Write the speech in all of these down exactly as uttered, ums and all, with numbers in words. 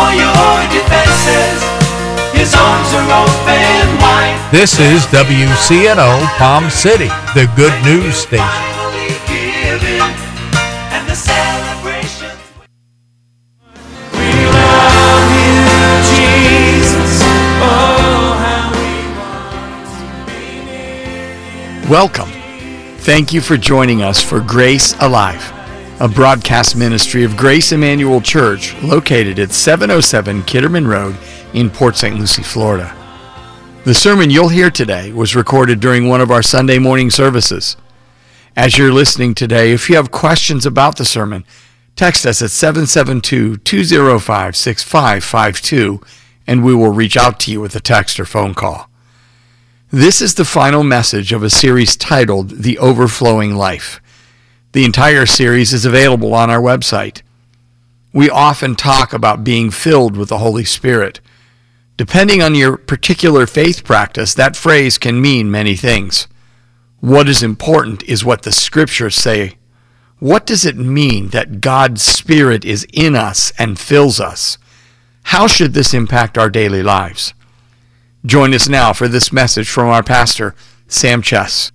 for your defenses. His arms are open wide. This is W C N O Palm City, the good news station. Finally given, and the celebrations. We love you, Jesus. Oh, how we want to be near you. Welcome. Thank you for joining us for Grace Alive, a broadcast ministry of Grace Emmanuel Church located at seven oh seven Kitterman Road in Port Saint Lucie, Florida. The sermon you'll hear today was recorded during one of our Sunday morning services. As you're listening today, if you have questions about the sermon, text us at seven seven two, two oh five, six five five two and we will reach out to you with a text or phone call. This is the final message of a series titled The Overflowing Life. The entire series is available on our website. We often talk about being filled with the Holy Spirit. Depending on your particular faith practice, that phrase can mean many things. What is important is what the Scriptures say. What does it mean that God's Spirit is in us and fills us? How should this impact our daily lives? Join us now for this message from our pastor, Sam Chess.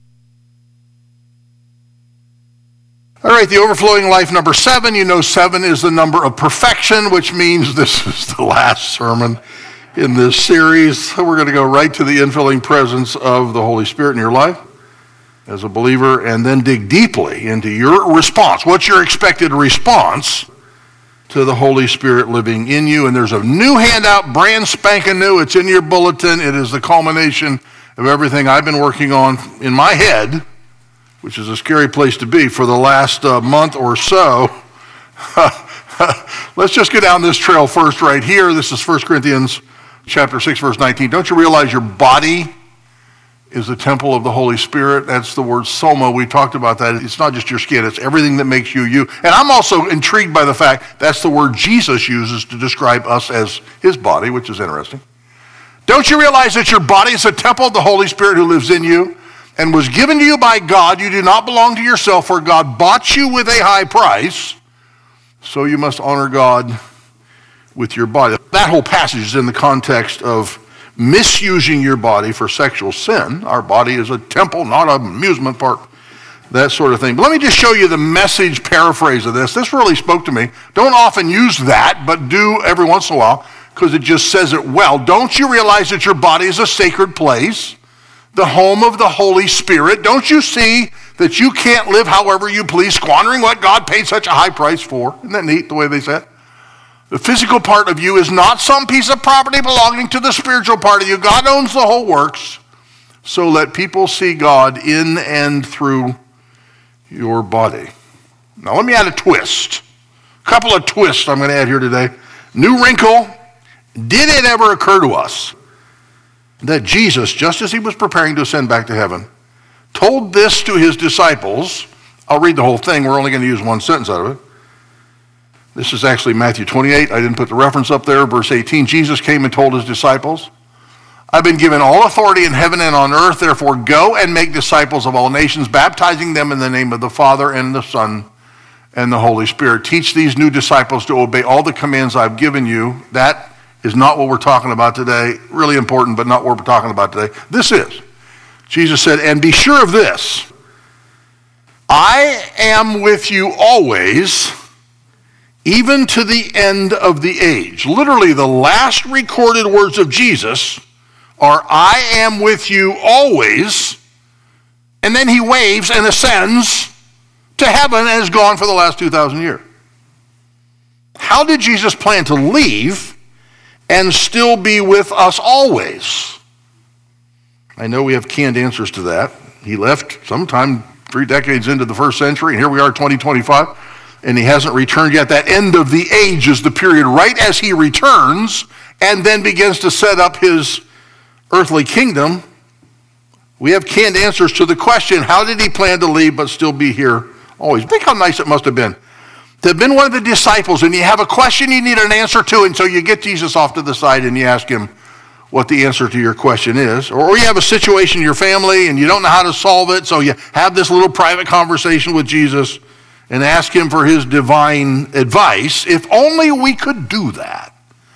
All right, the overflowing life number seven. You know seven is the number of perfection, which means this is the last sermon in this series. So we're going to go right to the infilling presence of the Holy Spirit in your life as a believer and then dig deeply into your response. What's your expected response to the Holy Spirit living in you? And there's a new handout, brand spanking new. It's in your bulletin. It is the culmination of everything I've been working on in my head, which is a scary place to be, for the last uh, month or so. Let's just get down this trail first right here. This is First Corinthians chapter six, verse nineteen. Don't you realize your body is the temple of the Holy Spirit? That's the word soma. We talked about that. It's not just your skin. It's everything that makes you you. And I'm also intrigued by the fact that's the word Jesus uses to describe us as his body, which is interesting. Don't you realize that your body is a temple of the Holy Spirit who lives in you and was given to you by God? You do not belong to yourself, for God bought you with a high price. So you must honor God with your body. That whole passage is in the context of misusing your body for sexual sin. Our body is a temple, not an amusement park, that sort of thing. But let me just show you the Message paraphrase of this. This really spoke to me. Don't often use that, but do every once in a while, because it just says it well. Don't you realize that your body is a sacred place, the home of the Holy Spirit? Don't you see that you can't live however you please, squandering what God paid such a high price for? Isn't that neat, the way they said? The physical part of you is not some piece of property belonging to the spiritual part of you. God owns the whole works. So let people see God in and through your body. Now let me add a twist. A couple of twists I'm going to add here today. New wrinkle. Did it ever occur to us that Jesus, just as he was preparing to ascend back to heaven, told this to his disciples? I'll read the whole thing. We're only going to use one sentence out of it. This is actually Matthew twenty-eight. I didn't put the reference up there. Verse eighteen, Jesus came and told his disciples, I've been given all authority in heaven and on earth. Therefore, go and make disciples of all nations, baptizing them in the name of the Father and the Son and the Holy Spirit. Teach these new disciples to obey all the commands I've given you. That is not what we're talking about today. Really important, but not what we're talking about today. This is. Jesus said, and be sure of this, I am with you always, even to the end of the age. Literally, the last recorded words of Jesus are, I am with you always, and then he waves and ascends to heaven and is gone for the last two thousand years. How did Jesus plan to leave and still be with us always? I know we have canned answers to that. He left sometime three decades into the first century, and here we are, twenty twenty-five. And he hasn't returned yet. That end of the age is the period right as he returns and then begins to set up his earthly kingdom. We have canned answers to the question, how did he plan to leave but still be here always? Think how nice it must have been to have been one of the disciples and you have a question you need an answer to, and so you get Jesus off to the side and you ask him what the answer to your question is. Or you have a situation in your family and you don't know how to solve it, so you have this little private conversation with Jesus and ask him for his divine advice. If only we could do that.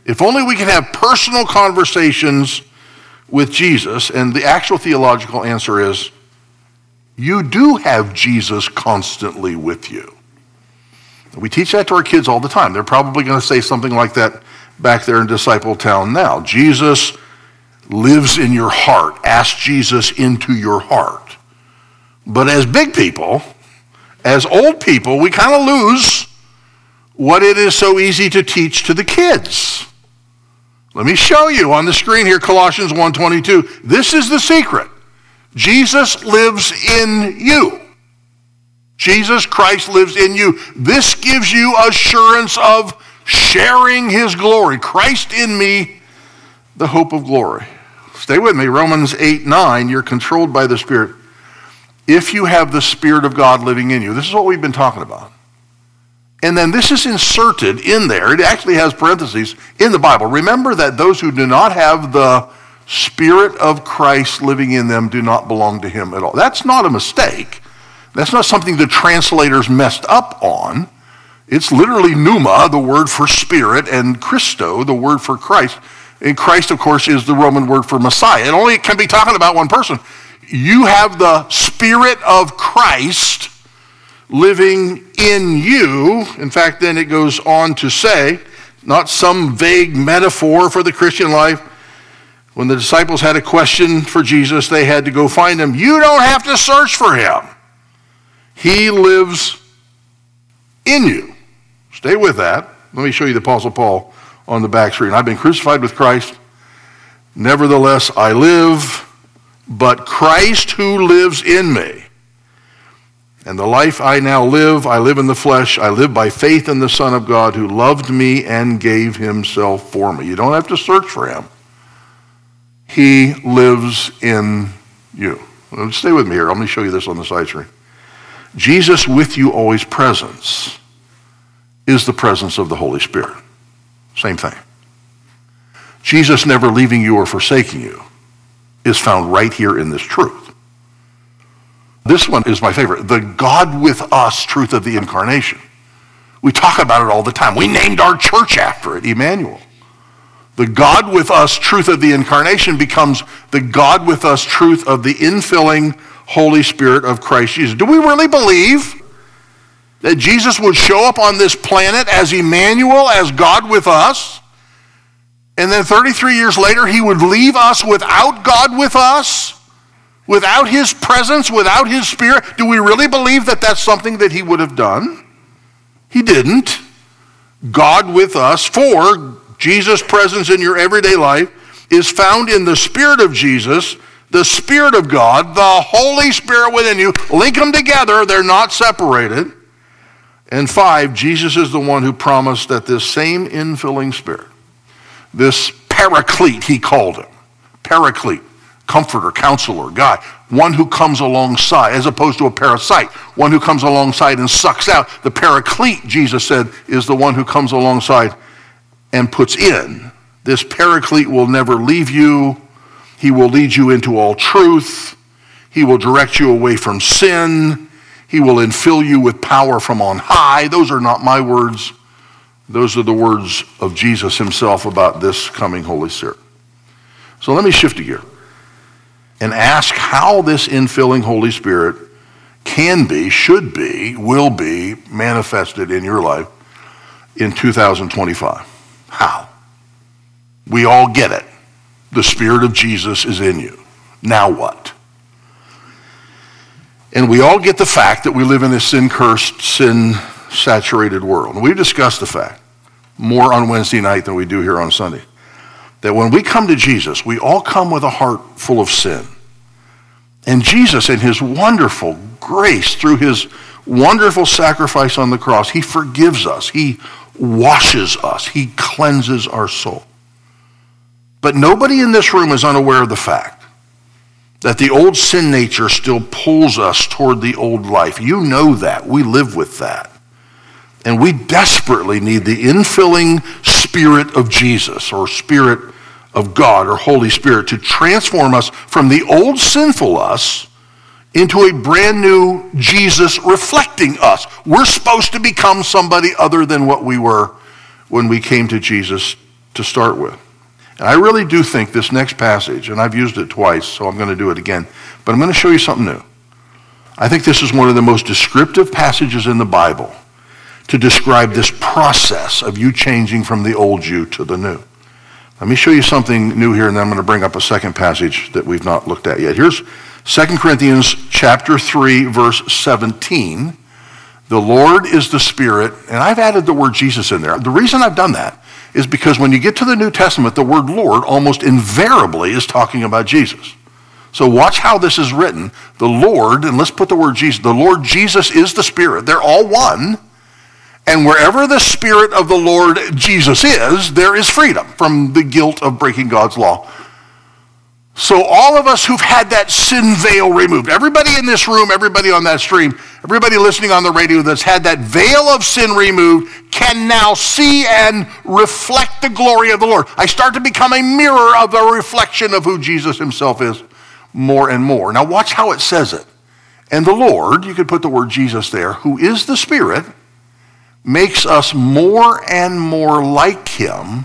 If only we can have personal conversations with Jesus. And the actual theological answer is, you do have Jesus constantly with you. We teach that to our kids all the time. They're probably going to say something like that back there in Disciple Town now. Jesus lives in your heart. Ask Jesus into your heart. But as big people, as old people, we kind of lose what it is so easy to teach to the kids. Let me show you on the screen here, Colossians one twenty-two. This is the secret. Jesus lives in you. Jesus Christ lives in you. This gives you assurance of sharing his glory. Christ in me, the hope of glory. Stay with me. Romans eight nine, you're controlled by the Spirit. If you have the Spirit of God living in you. This is what we've been talking about. And then this is inserted in there. It actually has parentheses in the Bible. Remember that those who do not have the Spirit of Christ living in them do not belong to him at all. That's not a mistake. That's not something the translators messed up on. It's literally pneuma, the word for spirit, and Christo, the word for Christ. And Christ, of course, is the Roman word for Messiah. It only can be talking about one person. You have the Spirit of Christ living in you. In fact, then it goes on to say, not some vague metaphor for the Christian life. When the disciples had a question for Jesus, they had to go find him. You don't have to search for him. He lives in you. Stay with that. Let me show you the Apostle Paul on the back screen. I've been crucified with Christ. Nevertheless, I live, but Christ who lives in me. And the life I now live, I live in the flesh. I live by faith in the Son of God who loved me and gave himself for me. You don't have to search for him. He lives in you. Well, stay with me here. Let me show you this on the side screen. Jesus with you always presence is the presence of the Holy Spirit. Same thing. Jesus never leaving you or forsaking you is found right here in this truth. This one is my favorite. The God with us truth of the incarnation. We talk about it all the time. We named our church after it, Emmanuel. The God with us truth of the incarnation becomes the God with us truth of the infilling Holy Spirit of Christ Jesus. Do we really believe that Jesus would show up on this planet as Emmanuel, as God with us, and then thirty-three years later he would leave us without God with us, without his presence, without his Spirit? Do we really believe that that's something that he would have done? He didn't. God with us, for Jesus' presence in your everyday life is found in the Spirit of Jesus, the Spirit of God, the Holy Spirit within you. Link them together. They're not separated. And five, Jesus is the one who promised that this same infilling Spirit, this paraclete, he called him, paraclete, comforter, counselor, guy, one who comes alongside, as opposed to a parasite, one who comes alongside and sucks out. The paraclete, Jesus said, is the one who comes alongside and puts in. This paraclete will never leave you. He will lead you into all truth. He will direct you away from sin. He will infill you with power from on high. Those are not my words. Those are the words of Jesus himself about this coming Holy Spirit. So let me shift gear and ask how this infilling Holy Spirit can be, should be, will be manifested in your life in two thousand twenty-five. How? We all get it. The Spirit of Jesus is in you. Now what? And we all get the fact that we live in a sin-cursed, sin-saturated world. And we've discussed the fact more on Wednesday night than we do here on Sunday. That when we come to Jesus, we all come with a heart full of sin. And Jesus, in his wonderful grace, through his wonderful sacrifice on the cross, he forgives us. He washes us. He cleanses our soul. But nobody in this room is unaware of the fact that the old sin nature still pulls us toward the old life. You know that. We live with that. And we desperately need the infilling Spirit of Jesus, or Spirit of God, or Holy Spirit, to transform us from the old sinful us into a brand new Jesus reflecting us. We're supposed to become somebody other than what we were when we came to Jesus to start with. And I really do think this next passage, and I've used it twice, so I'm going to do it again, but I'm going to show you something new. I think this is one of the most descriptive passages in the Bible to describe this process of you changing from the old you to the new. Let me show you something new here, and then I'm going to bring up a second passage that we've not looked at yet. Here's Second Corinthians chapter three, verse seventeen. The Lord is the Spirit, and I've added the word Jesus in there. The reason I've done that is because when you get to the New Testament, the word Lord almost invariably is talking about Jesus. So watch how this is written. The Lord, and let's put the word Jesus, the Lord Jesus is the Spirit. They're all one. And wherever the Spirit of the Lord Jesus is, there is freedom from the guilt of breaking God's law. So all of us who've had that sin veil removed, everybody in this room, everybody on that stream, everybody listening on the radio that's had that veil of sin removed can now see and reflect the glory of the Lord. I start to become a mirror of the reflection of who Jesus himself is more and more. Now watch how it says it. And the Lord, you could put the word Jesus there, who is the Spirit, makes us more and more like him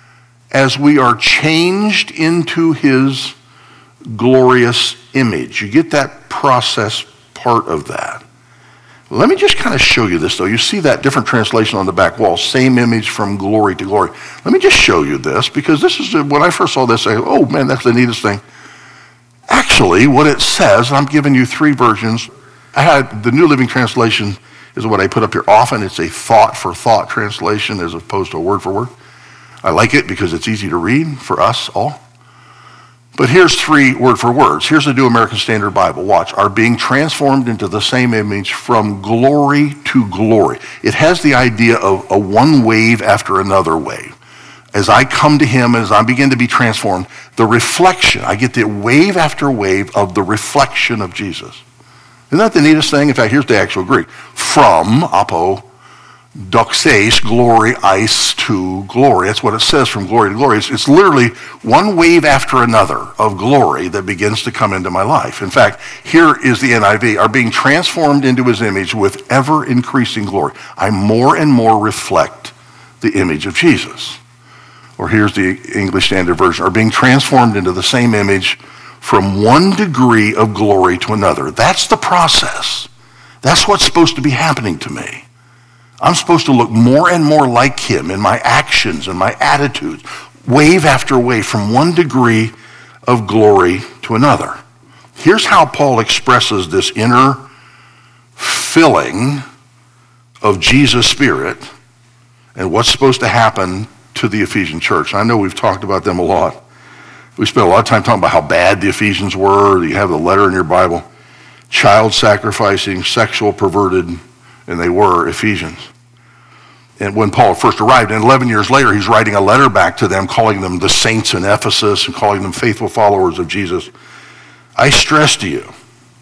as we are changed into his glorious image. You get that process part of that. Let me just kind of show you this, though. You see that different translation on the back wall, same image from glory to glory. Let me just show you this, because this is, when I first saw this, I go, oh man, that's the neatest thing. Actually, what it says, I'm giving you three versions. I had the New Living Translation is what I put up here. Often it's a thought for thought translation as opposed to a word for word. I like it because it's easy to read for us all. But here's three word for words. Here's the New American Standard Bible. Watch. Are being transformed into the same image from glory to glory. It has the idea of a one wave after another wave. As I come to him, as I begin to be transformed, the reflection, I get the wave after wave of the reflection of Jesus. Isn't that the neatest thing? In fact, here's the actual Greek. From, apo, doxes, glory, ice to glory. That's what it says, from glory to glory. It's, it's literally one wave after another of glory that begins to come into my life. In fact, here is the N I V. Are being transformed into his image with ever increasing glory. I more and more reflect the image of Jesus. Or here's the English Standard Version. Are being transformed into the same image from one degree of glory to another. That's the process. That's what's supposed to be happening to me. I'm supposed to look more and more like him in my actions and my attitudes, wave after wave, from one degree of glory to another. Here's how Paul expresses this inner filling of Jesus' Spirit and what's supposed to happen to the Ephesian church. I know we've talked about them a lot. We spent a lot of time talking about how bad the Ephesians were. You have the letter in your Bible. Child sacrificing, sexual perverted, and they were Ephesians. And when Paul first arrived, and eleven years later, he's writing a letter back to them, calling them the saints in Ephesus and calling them faithful followers of Jesus. I stress to you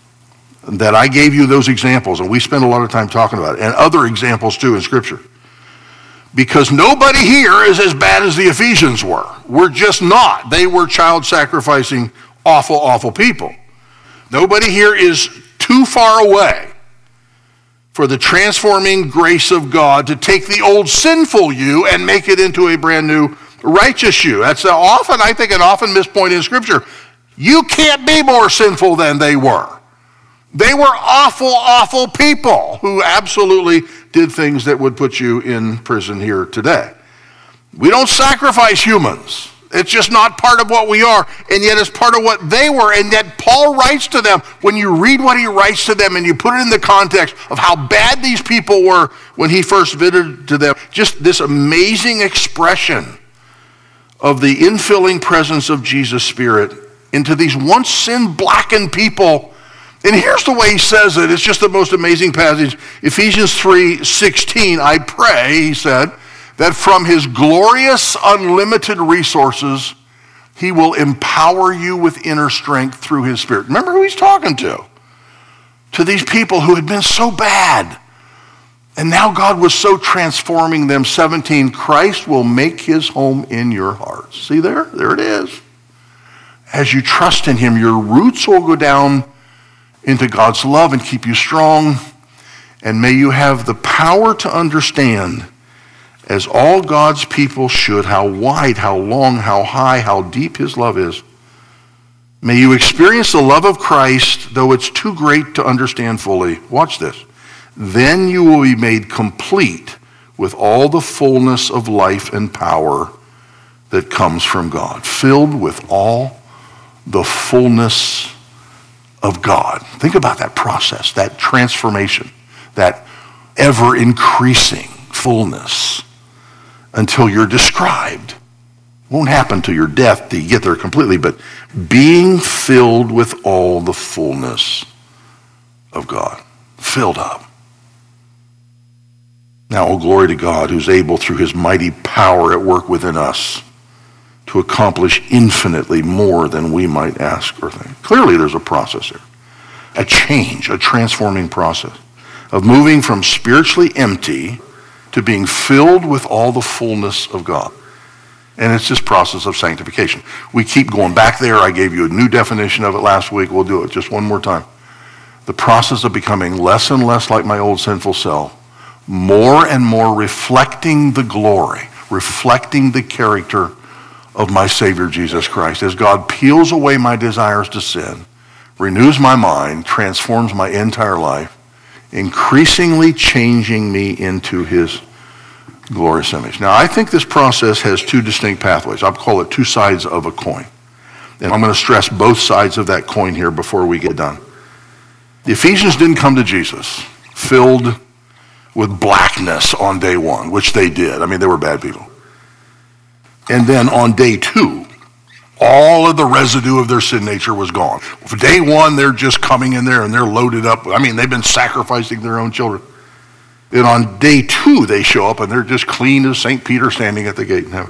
that I gave you those examples, and we spent a lot of time talking about it, and other examples too in Scripture. Because nobody here is as bad as the Ephesians were. We're just not. They were child-sacrificing, awful, awful people. Nobody here is too far away for the transforming grace of God to take the old sinful you and make it into a brand new righteous you. That's often, I think, an often missed point in Scripture. You can't be more sinful than they were. They were awful, awful people who absolutely did things that would put you in prison here today. We don't sacrifice humans. It's just not part of what we are, and yet it's part of what they were, and yet Paul writes to them. When you read what he writes to them and you put it in the context of how bad these people were when he first visited to them, just this amazing expression of the infilling presence of Jesus' Spirit into these once sin-blackened people. And here's the way he says it. It's just the most amazing passage. Ephesians three sixteen, I pray, he said, that from his glorious unlimited resources, he will empower you with inner strength through his Spirit. Remember who he's talking to? To these people who had been so bad. And now God was so transforming them. seventeen, Christ will make his home in your hearts. See there? There it is. As you trust in him, your roots will go down into God's love and keep you strong. And may you have the power to understand as all God's people should, how wide, how long, how high, how deep his love is. May you experience the love of Christ, though it's too great to understand fully. Watch this. Then you will be made complete with all the fullness of life and power that comes from God. Filled with all the fullness of God. Think about that process, that transformation, that ever-increasing fullness until you're described. Won't happen to your death till you get there completely, but being filled with all the fullness of God. Filled up. Now, oh, glory to God, who's able through his mighty power at work within us to accomplish infinitely more than we might ask or think. Clearly, there's a process here. A change, a transforming process of moving from spiritually empty to being filled with all the fullness of God. And it's this process of sanctification. We keep going back there. I gave you a new definition of it last week. We'll do it just one more time. The process of becoming less and less like my old sinful self, more and more reflecting the glory, reflecting the character of my Savior Jesus Christ. As God peels away my desires to sin, renews my mind, transforms my entire life, increasingly changing me into his glorious image. Now, I think this process has two distinct pathways. I'll call it two sides of a coin. And I'm going to stress both sides of that coin here before we get done. The Ephesians didn't come to Jesus filled with blackness on day one, which they did. I mean, they were bad people. And then on day two, all of the residue of their sin nature was gone. For day one, they're just coming in there and they're loaded up. I mean, they've been sacrificing their own children. And on day two, they show up and they're just clean as Saint Peter standing at the gate in heaven.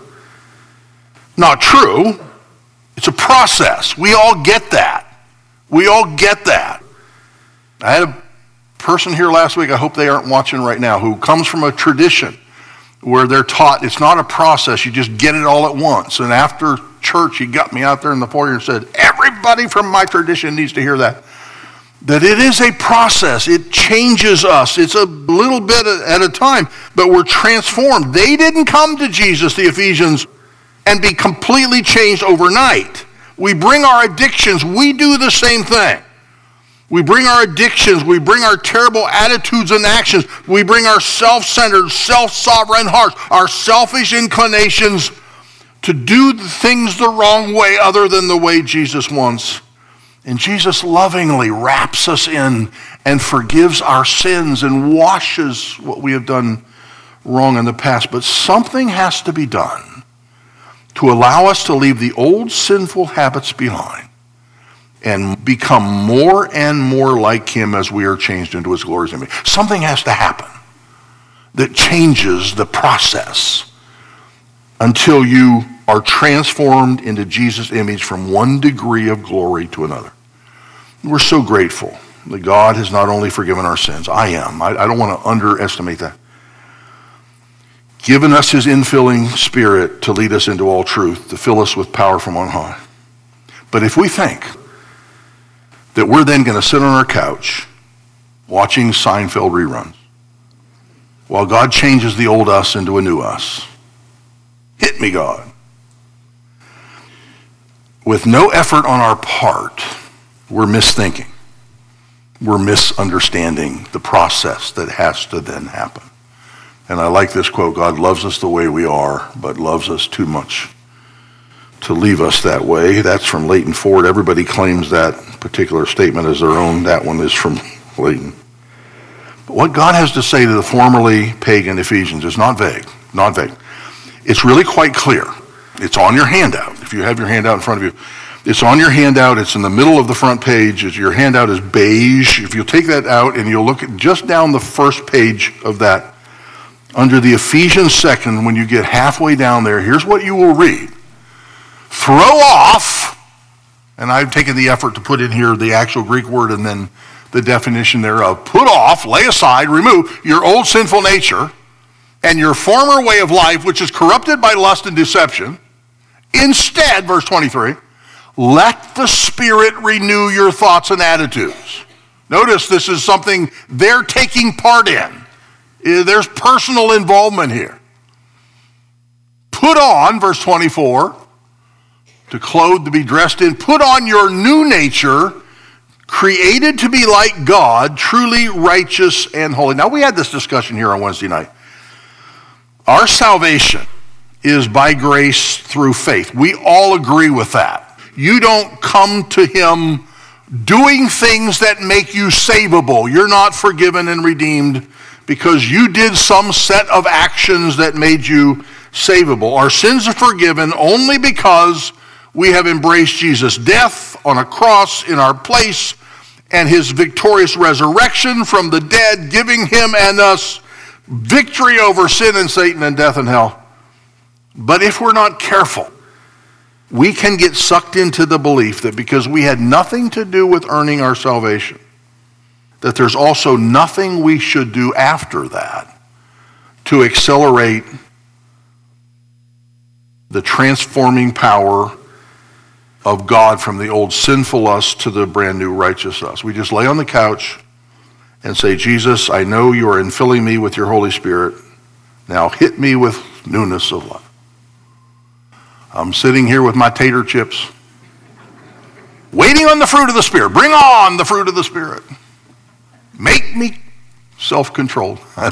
Not true. It's a process. We all get that. We all get that. I had a person here last week, I hope they aren't watching right now, who comes from a tradition where they're taught it's not a process, you just get it all at once. And after church, he got me out there in the foyer and said, everybody from my tradition needs to hear that. That it is a process. It changes us. It's a little bit at a time, but we're transformed. They didn't come to Jesus, the Ephesians, and be completely changed overnight. We bring our addictions. We do the same thing. We bring our addictions. We bring our terrible attitudes and actions. We bring our self-centered, self-sovereign hearts, our selfish inclinations to do things the wrong way other than the way Jesus wants. And Jesus lovingly wraps us in and forgives our sins and washes what we have done wrong in the past. But something has to be done to allow us to leave the old sinful habits behind and become more and more like him as we are changed into his glorious image. Something has to happen that changes the process until you are transformed into Jesus' image from one degree of glory to another. We're so grateful that God has not only forgiven our sins, I am, I, I don't want to underestimate that, given us his infilling spirit to lead us into all truth, to fill us with power from on high. But if we think that we're then going to sit on our couch watching Seinfeld reruns while God changes the old us into a new us, hit me, God. With no effort on our part, we're misthinking. We're misunderstanding the process that has to then happen. And I like this quote, God loves us the way we are, but loves us too much to leave us that way. That's from Leighton Ford. Everybody claims that particular statement as their own. That one is from Leighton. But what God has to say to the formerly pagan Ephesians is not vague, not vague. It's really quite clear. It's on your handout. If you have your handout in front of you, it's on your handout. It's in the middle of the front page. Your handout is beige. If you'll take that out and you'll look at just down the first page of that, under the Ephesians section, when you get halfway down there, here's what you will read. Throw off, and I've taken the effort to put in here the actual Greek word and then the definition thereof. Put off, lay aside, remove your old sinful nature and your former way of life, which is corrupted by lust and deception. Instead, verse twenty-three, let the Spirit renew your thoughts and attitudes. Notice this is something they're taking part in. There's personal involvement here. Put on, verse twenty-four, to clothe, to be dressed in. Put on your new nature, created to be like God, truly righteous and holy. Now, we had this discussion here on Wednesday night. Our salvation is by grace through faith. We all agree with that. You don't come to him doing things that make you savable. You're not forgiven and redeemed because you did some set of actions that made you savable. Our sins are forgiven only because we have embraced Jesus' death on a cross in our place and his victorious resurrection from the dead, giving him and us victory over sin and Satan and death and hell. But if we're not careful, we can get sucked into the belief that because we had nothing to do with earning our salvation, that there's also nothing we should do after that to accelerate the transforming power of God from the old sinful us to the brand new righteous us. We just lay on the couch and say, Jesus, I know you are infilling me with your Holy Spirit. Now hit me with newness of life. I'm sitting here with my tater chips, waiting on the fruit of the Spirit. Bring on the fruit of the Spirit. Make me self-controlled. Now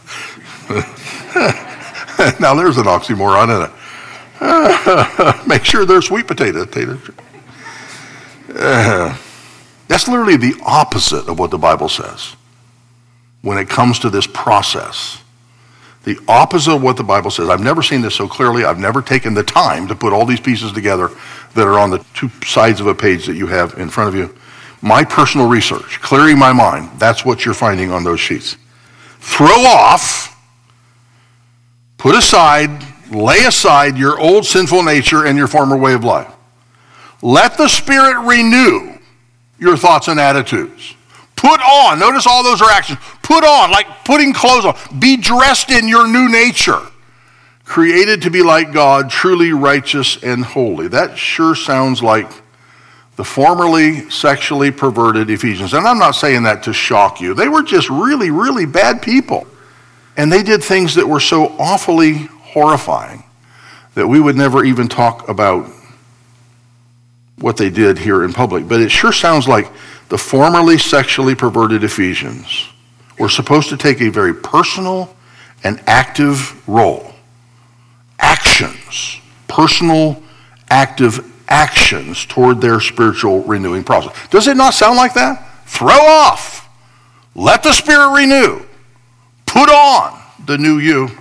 there's an oxymoron, isn't it? Uh, make sure they're sweet potato tater chips. Uh, that's literally the opposite of what the Bible says when it comes to this process. The opposite of what the Bible says. I've never seen this so clearly. I've never taken the time to put all these pieces together that are on the two sides of a page that you have in front of you. My personal research, clearing my mind, that's what you're finding on those sheets. Throw off, put aside, lay aside your old sinful nature and your former way of life. Let the Spirit renew your thoughts and attitudes. Put on, notice all those are actions. Put on, like putting clothes on. Be dressed in your new nature. Created to be like God, truly righteous and holy. That sure sounds like the formerly sexually perverted Ephesians. And I'm not saying that to shock you. They were just really, really bad people. And they did things that were so awfully horrifying that we would never even talk about what they did here in public. But it sure sounds like the formerly sexually perverted Ephesians were supposed to take a very personal and active role. Actions, personal, active actions toward their spiritual renewing process. Does it not sound like that? Throw off. Let the Spirit renew. Put on the new you.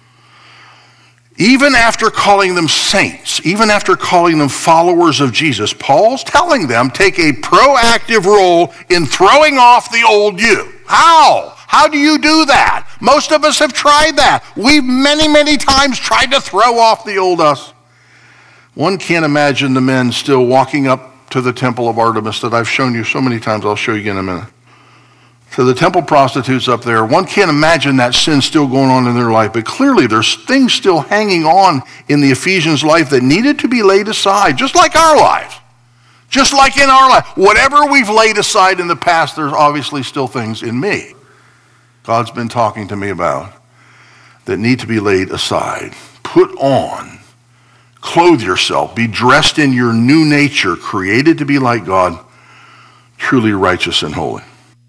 Even after calling them saints, even after calling them followers of Jesus, Paul's telling them take a proactive role in throwing off the old you. How? How do you do that? Most of us have tried that. We've many, many times tried to throw off the old us. One can't imagine the men still walking up to the temple of Artemis that I've shown you so many times. I'll show you again in a minute. To the temple prostitutes up there. One can't imagine that sin still going on in their life, but clearly there's things still hanging on in the Ephesians' life that needed to be laid aside, just like our lives. Just like in our life. Whatever we've laid aside in the past, there's obviously still things in me God's been talking to me about that need to be laid aside. Put on, clothe yourself, be dressed in your new nature, created to be like God, truly righteous and holy.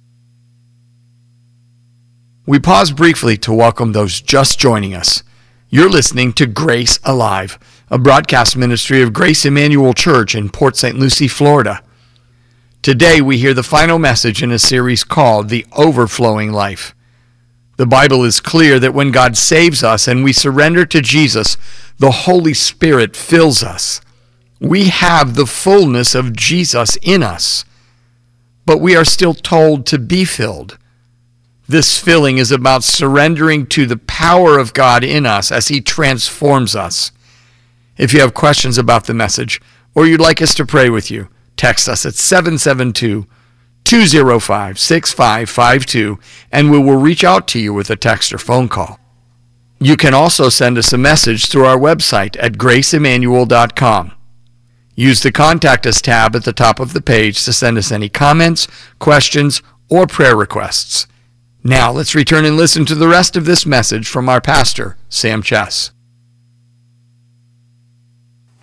We pause briefly to welcome those just joining us. You're listening to Grace Alive, a broadcast ministry of Grace Emmanuel Church in Port Saint Lucie, Florida. Today we hear the final message in a series called The Overflowing Life. The Bible is clear that when God saves us and we surrender to Jesus, the Holy Spirit fills us. We have the fullness of Jesus in us, but we are still told to be filled. This filling is about surrendering to the power of God in us as He transforms us. If you have questions about the message, or you'd like us to pray with you, text us at seven seven two, two zero five, six five five two, and we will reach out to you with a text or phone call. You can also send us a message through our website at grace emmanuel dot com. Use the Contact Us tab at the top of the page to send us any comments, questions, or prayer requests. Now, let's return and listen to the rest of this message from our pastor, Sam Chess.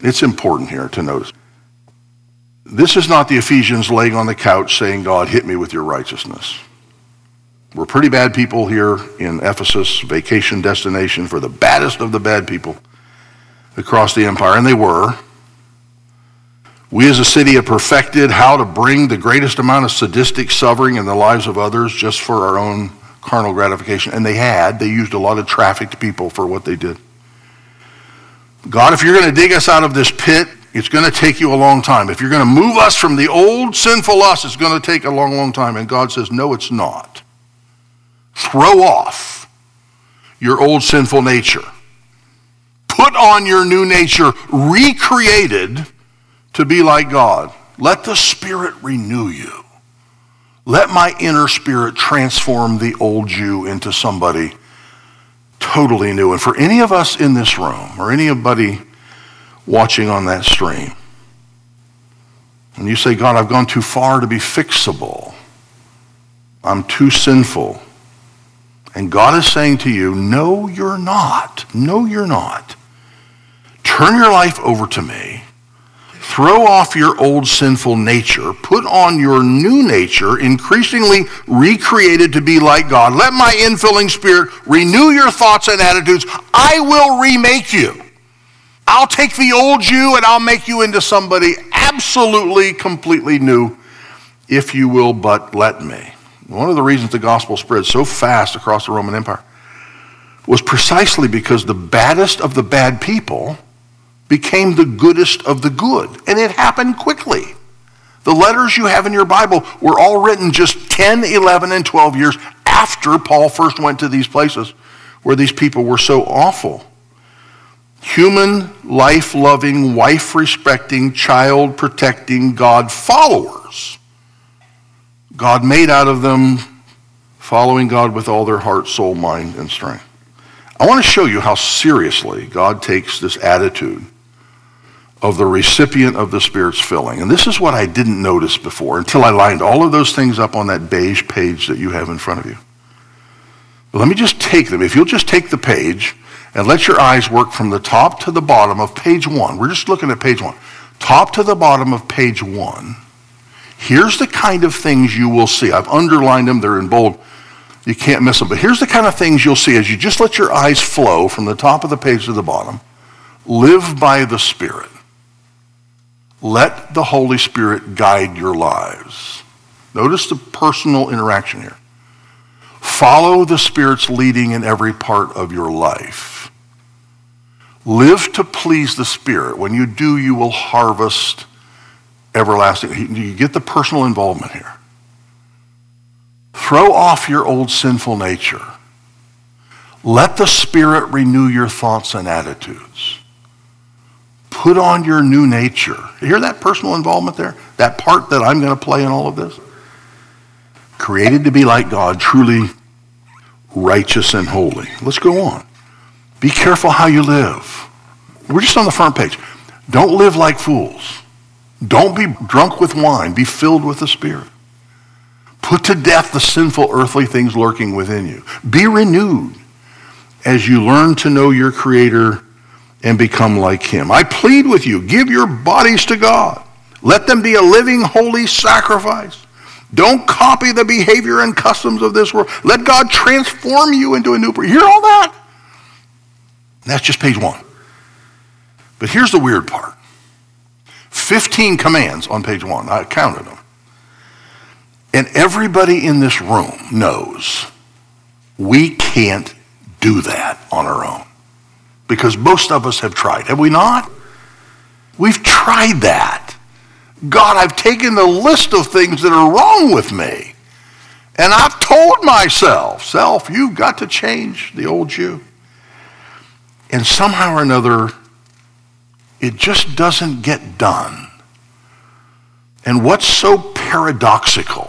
It's important here to notice. This is not the Ephesians laying on the couch saying, God, hit me with your righteousness. We're pretty bad people here in Ephesus, vacation destination for the baddest of the bad people across the empire, and they were. We as a city have perfected how to bring the greatest amount of sadistic suffering in the lives of others just for our own carnal gratification, and they had. They used a lot of trafficked people for what they did. God, if you're going to dig us out of this pit, it's going to take you a long time. If you're going to move us from the old sinful us, it's going to take a long, long time. And God says, no, it's not. Throw off your old sinful nature. Put on your new nature, recreated to be like God. Let the Spirit renew you. Let my inner spirit transform the old you into somebody totally new. And for any of us in this room, or anybody watching on that stream, and you say, God, I've gone too far to be fixable. I'm too sinful. And God is saying to you, no, you're not. No, you're not. Turn your life over to me. Throw off your old sinful nature. Put on your new nature, increasingly recreated to be like God. Let my infilling spirit renew your thoughts and attitudes. I will remake you. I'll take the old you and I'll make you into somebody absolutely, completely new, if you will but let me. One of the reasons the gospel spread so fast across the Roman Empire was precisely because the baddest of the bad people became the goodest of the good. And it happened quickly. The letters you have in your Bible were all written just ten, eleven, and twelve years after Paul first went to these places where these people were so awful. Human, life-loving, wife-respecting, child-protecting God followers. God made out of them following God with all their heart, soul, mind, and strength. I want to show you how seriously God takes this attitude of the recipient of the Spirit's filling. And this is what I didn't notice before until I lined all of those things up on that beige page that you have in front of you. But let me just take them. If you'll just take the page and let your eyes work from the top to the bottom of page one. We're just looking at page one. Top to the bottom of page one. Here's the kind of things you will see. I've underlined them. They're in bold. You can't miss them. But here's the kind of things you'll see as you just let your eyes flow from the top of the page to the bottom. Live by the Spirit. Let the Holy Spirit guide your lives. Notice the personal interaction here. Follow the Spirit's leading in every part of your life. Live to please the Spirit. When you do, you will harvest everlasting. You get the personal involvement here. Throw off your old sinful nature. Let the Spirit renew your thoughts and attitudes. Put on your new nature. You hear that personal involvement there? That part that I'm going to play in all of this? Created to be like God, truly righteous and holy. Let's go on. Be careful how you live. We're just on the front page. Don't live like fools. Don't be drunk with wine. Be filled with the Spirit. Put to death the sinful earthly things lurking within you. Be renewed as you learn to know your Creator and become like Him. I plead with you, give your bodies to God. Let them be a living, holy sacrifice. Don't copy the behavior and customs of this world. Let God transform you into a new person. You hear all that? That's just page one. But here's the weird part. fifteen commands on page one. I counted them. And everybody in this room knows we can't do that on our own. Because most of us have tried. Have we not? We've tried that. God, I've taken the list of things that are wrong with me. And I've told myself, self, you've got to change the old you. And somehow or another, it just doesn't get done. And what's so paradoxical,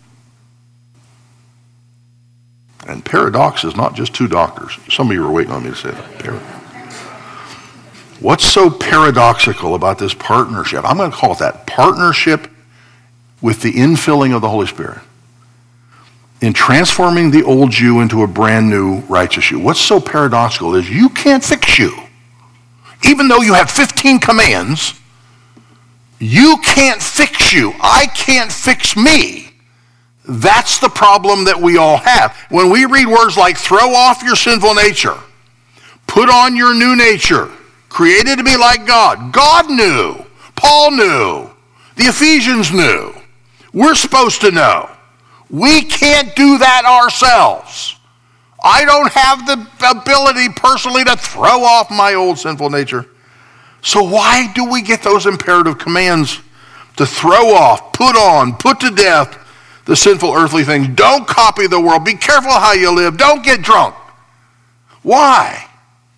and paradox is not just two doctors. Some of you are waiting on me to say that. Paradox. What's so paradoxical about this partnership? I'm going to call it that. Partnership with the infilling of the Holy Spirit in transforming the old you into a brand new righteous you. What's so paradoxical is you can't fix you. Even though you have fifteen commands, you can't fix you. I can't fix me. That's the problem that we all have. When we read words like throw off your sinful nature, put on your new nature, created to be like God. God knew. Paul knew. The Ephesians knew. We're supposed to know. We can't do that ourselves. I don't have the ability personally to throw off my old sinful nature. So why do we get those imperative commands to throw off, put on, put to death the sinful earthly things? Don't copy the world. Be careful how you live. Don't get drunk. Why?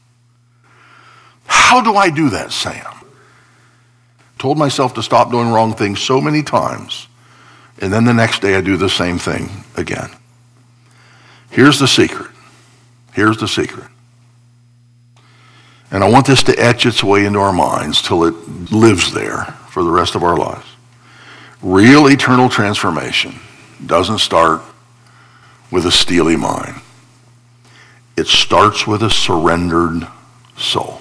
How do I do that, Sam? Told myself to stop doing wrong things so many times, and then the next day I do the same thing again. Here's the secret. Here's the secret. And I want this to etch its way into our minds till it lives there for the rest of our lives. Real eternal transformation doesn't start with a steely mind. It starts with a surrendered soul.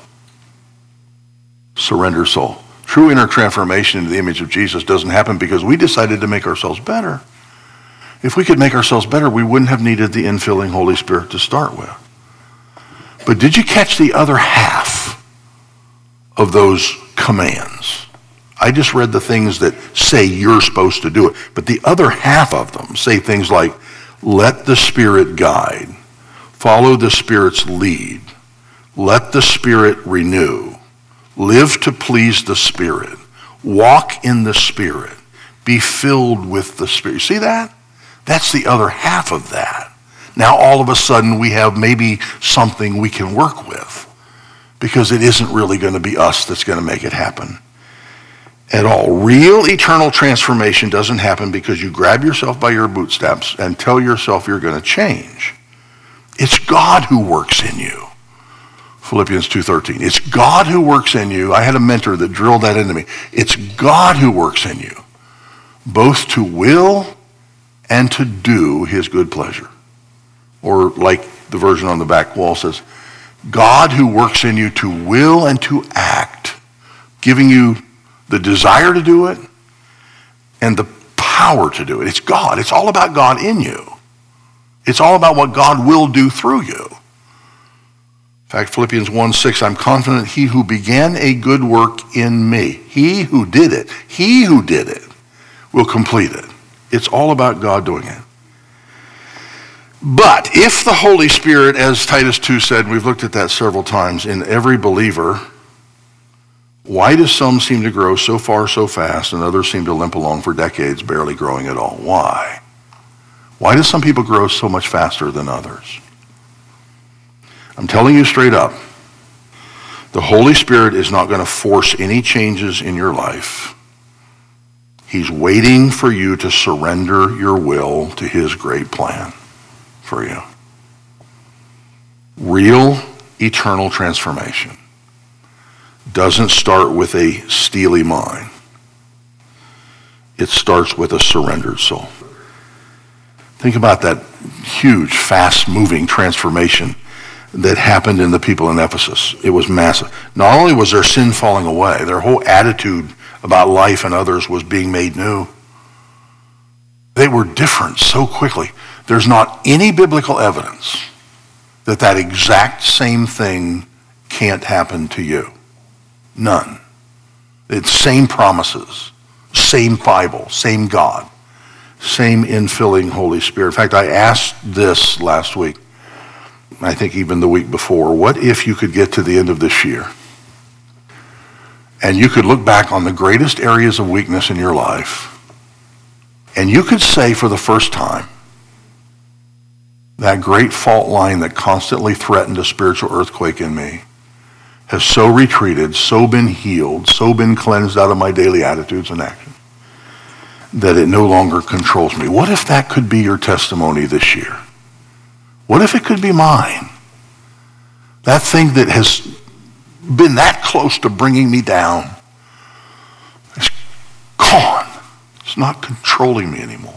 Surrendered soul. True inner transformation into the image of Jesus doesn't happen because we decided to make ourselves better. If we could make ourselves better, we wouldn't have needed the infilling Holy Spirit to start with. But did you catch the other half of those commands? I just read the things that say you're supposed to do it. But the other half of them say things like, let the Spirit guide, follow the Spirit's lead, let the Spirit renew, live to please the Spirit, walk in the Spirit, be filled with the Spirit. See that? That's the other half of that. Now all of a sudden we have maybe something we can work with because it isn't really going to be us that's going to make it happen at all. Real eternal transformation doesn't happen because you grab yourself by your bootstraps and tell yourself you're going to change. It's God who works in you. Philippians two thirteen. It's God who works in you. I had a mentor that drilled that into me. It's God who works in you, both to will and to do his good pleasure. Or like the version on the back wall says, God who works in you to will and to act, giving you the desire to do it and the power to do it. It's God. It's all about God in you. It's all about what God will do through you. In fact, Philippians one six, I'm confident he who began a good work in me, he who did it, he who did it will complete it. It's all about God doing it. But if the Holy Spirit, as Titus two said, and we've looked at that several times, in every believer, why do some seem to grow so far so fast and others seem to limp along for decades, barely growing at all? Why? Why do some people grow so much faster than others? I'm telling you straight up, the Holy Spirit is not going to force any changes in your life. He's waiting for you to surrender your will to his great plan for you. Real eternal transformation doesn't start with a steely mind. It starts with a surrendered soul. Think about that huge, fast-moving transformation that happened in the people in Ephesus. It was massive. Not only was their sin falling away, their whole attitude about life and others was being made new. They were different so quickly. There's not any biblical evidence that that exact same thing can't happen to you. None. It's same promises, same Bible, same God, same infilling Holy Spirit. In fact, I asked this last week, I think even the week before, what if you could get to the end of this year and you could look back on the greatest areas of weakness in your life and you could say for the first time, that great fault line that constantly threatened a spiritual earthquake in me has so retreated, so been healed, so been cleansed out of my daily attitudes and actions that it no longer controls me. What if that could be your testimony this year? What if it could be mine? That thing that has been that close to bringing me down is gone. It's not controlling me anymore.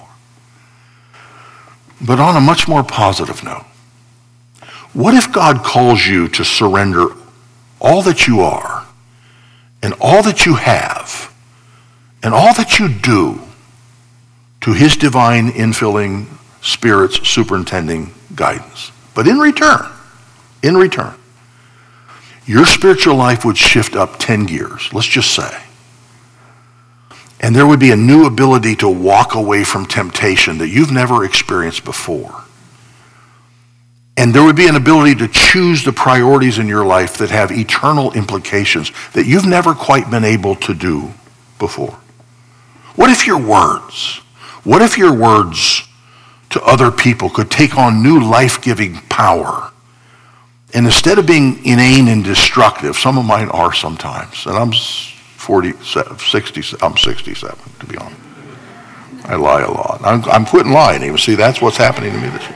But on a much more positive note, what if God calls you to surrender all that you are, and all that you have, and all that you do to his divine infilling Spirit's superintending guidance. But in return, in return, your spiritual life would shift up ten gears, let's just say. And there would be a new ability to walk away from temptation that you've never experienced before. And there would be an ability to choose the priorities in your life that have eternal implications that you've never quite been able to do before. What if your words, what if your words to other people could take on new life-giving power? And instead of being inane and destructive, some of mine are sometimes, and I'm forty, sixty, I'm sixty-seven, to be honest. I lie a lot. I'm, I'm quitting lying even. See, that's what's happening to me this year.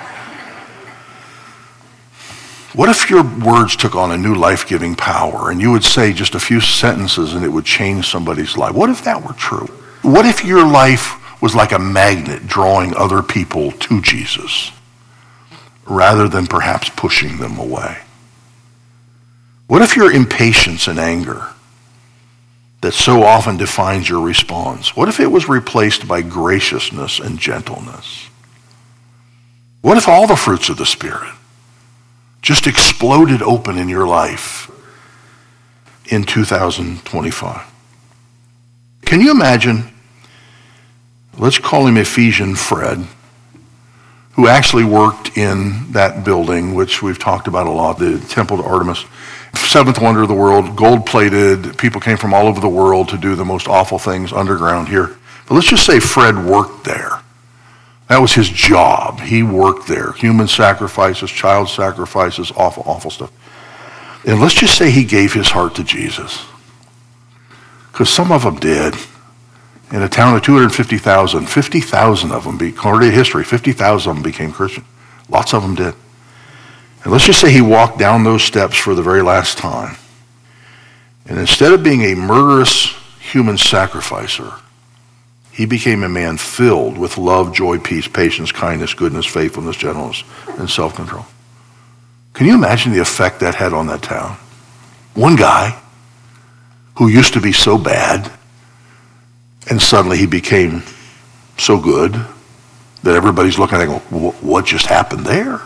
What if your words took on a new life-giving power and you would say just a few sentences and it would change somebody's life? What if that were true? What if your life was like a magnet drawing other people to Jesus rather than perhaps pushing them away? What if your impatience and anger that so often defines your response, what if it was replaced by graciousness and gentleness? What if all the fruits of the Spirit just exploded open in your life in two thousand twenty-five? Can you imagine, let's call him Ephesian Fred, who actually worked in that building, which we've talked about a lot, the Temple to Artemis, seventh wonder of the world, gold-plated. People came from all over the world to do the most awful things underground here. But let's just say Fred worked there. That was his job. He worked there. Human sacrifices, child sacrifices, awful, awful stuff. And let's just say he gave his heart to Jesus. Because some of them did. In a town of two hundred fifty thousand, fifty thousand of them, according to history, fifty thousand of them became Christian. Lots of them did. And let's just say he walked down those steps for the very last time. And instead of being a murderous human sacrificer, he became a man filled with love, joy, peace, patience, kindness, goodness, faithfulness, gentleness, and self-control. Can you imagine the effect that had on that town? One guy who used to be so bad, and suddenly he became so good that everybody's looking at him and going, what just happened there?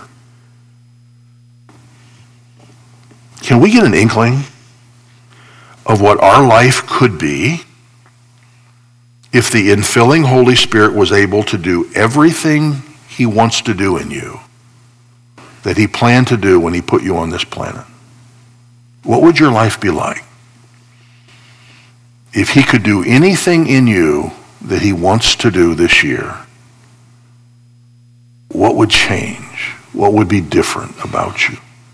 Can we get an inkling of what our life could be if the infilling Holy Spirit was able to do everything he wants to do in you that he planned to do when he put you on this planet? What would your life be like if he could do anything in you that he wants to do this year? What would change? What would be different about you?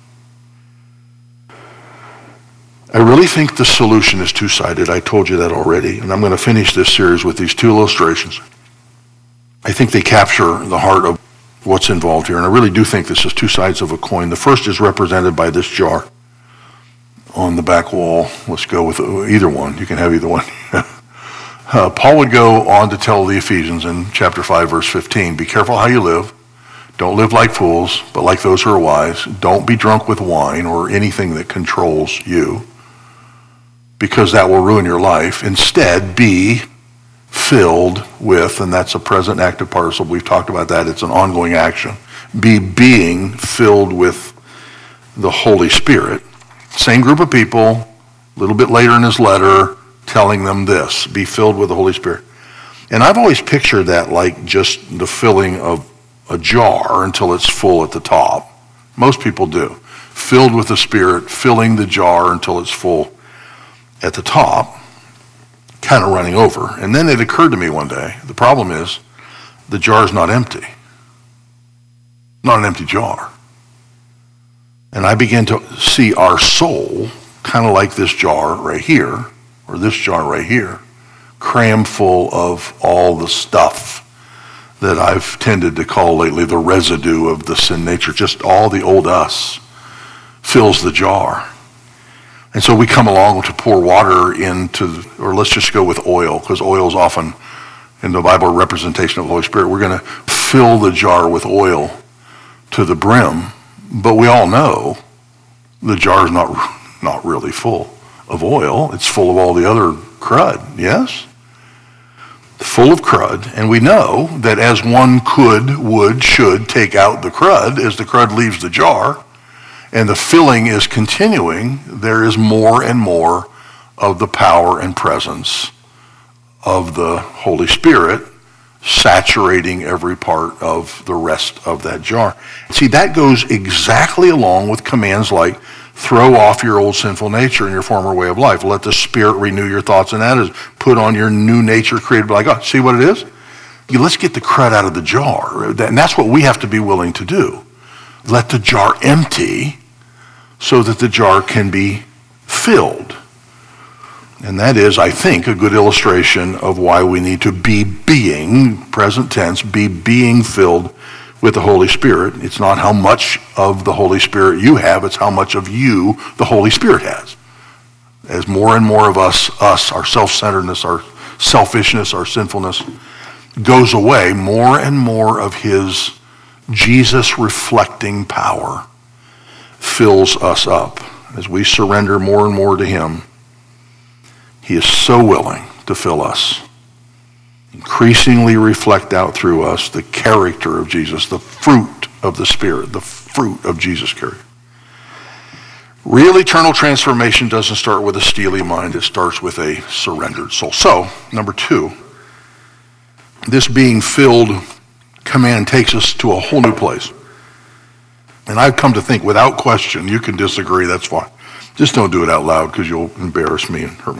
I really think the solution is two-sided. I told you that already, and I'm going to finish this series with these two illustrations. I think they capture the heart of what's involved here, and I really do think this is two sides of a coin. The first is represented by this jar on the back wall. Let's go with either one. You can have either one. uh, Paul would go on to tell the Ephesians in chapter five, verse fifteen, be careful how you live. Don't live like fools, but like those who are wise. Don't be drunk with wine or anything that controls you, because that will ruin your life. Instead, be filled with, and that's a present active participle. We've talked about that. It's an ongoing action. Be being filled with the Holy Spirit. Same group of people, a little bit later in his letter, telling them this, be filled with the Holy Spirit. And I've always pictured that like just the filling of a jar until it's full at the top. Most people do. Filled with the Spirit, filling the jar until it's full at the top, kind of running over. And then it occurred to me one day, the problem is the jar is not empty. Not an empty jar. And I began to see our soul kind of like this jar right here, or this jar right here, crammed full of all the stuff that I've tended to call lately the residue of the sin nature. Just all the old us fills the jar. And so we come along to pour water into, or let's just go with oil, because oil is often in the Bible a representation of the Holy Spirit. We're going to fill the jar with oil to the brim, but we all know the jar is not not really full of oil. It's full of all the other crud, yes? Full of crud. And we know that as one could, would, should take out the crud, as the crud leaves the jar, and the filling is continuing, there is more and more of the power and presence of the Holy Spirit saturating every part of the rest of that jar. See, that goes exactly along with commands like throw off your old sinful nature and your former way of life. Let the Spirit renew your thoughts and attitudes. Put on your new nature created by God. See what it is? Let's get the crud out of the jar. And that's what we have to be willing to do. Let the jar empty so that the jar can be filled. And that is, I think, a good illustration of why we need to be being, present tense, be being filled with the Holy Spirit. It's not how much of the Holy Spirit you have, it's how much of you the Holy Spirit has. As more and more of us, us, our self-centeredness, our selfishness, our sinfulness goes away, more and more of his Jesus-reflecting power fills us up. As we surrender more and more to him, he is so willing to fill us, increasingly reflect out through us the character of Jesus, the fruit of the Spirit, the fruit of Jesus' character. Real eternal transformation doesn't start with a steely mind. It starts with a surrendered soul. So, number two, this being filled command takes us to a whole new place. And I've come to think, without question, you can disagree, that's fine. Just don't do it out loud because you'll embarrass me and hurt me.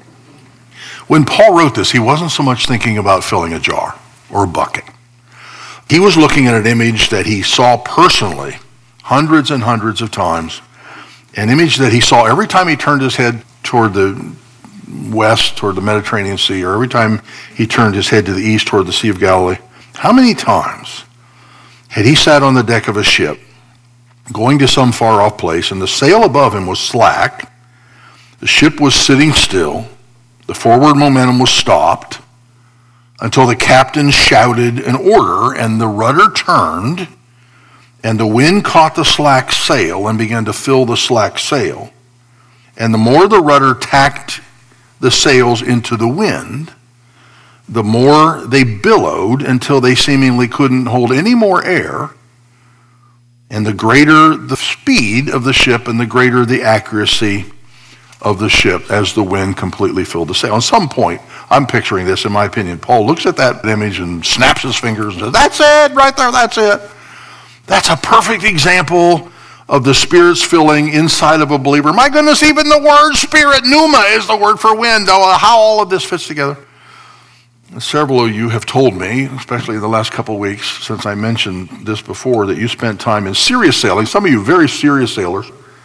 When Paul wrote this, he wasn't so much thinking about filling a jar or a bucket. He was looking at an image that he saw personally hundreds and hundreds of times, an image that he saw every time he turned his head toward the west, toward the Mediterranean Sea, or every time he turned his head to the east toward the Sea of Galilee. How many times had he sat on the deck of a ship going to some far off place, and the sail above him was slack, the ship was sitting still, the forward momentum was stopped until the captain shouted an order and the rudder turned and the wind caught the slack sail and began to fill the slack sail. And the more the rudder tacked the sails into the wind, the more they billowed until they seemingly couldn't hold any more air, and the greater the speed of the ship and the greater the accuracy of the ship as the wind completely filled the sail. At some point, I'm picturing this, in my opinion, Paul looks at that image and snaps his fingers and says, that's it, right there, that's it. That's a perfect example of the Spirit's filling inside of a believer. My goodness, even the word Spirit, pneuma, is the word for wind. Oh, how all of this fits together. Several of you have told me, especially in the last couple of weeks since I mentioned this before, that you spent time in serious sailing. Some of you very serious sailors.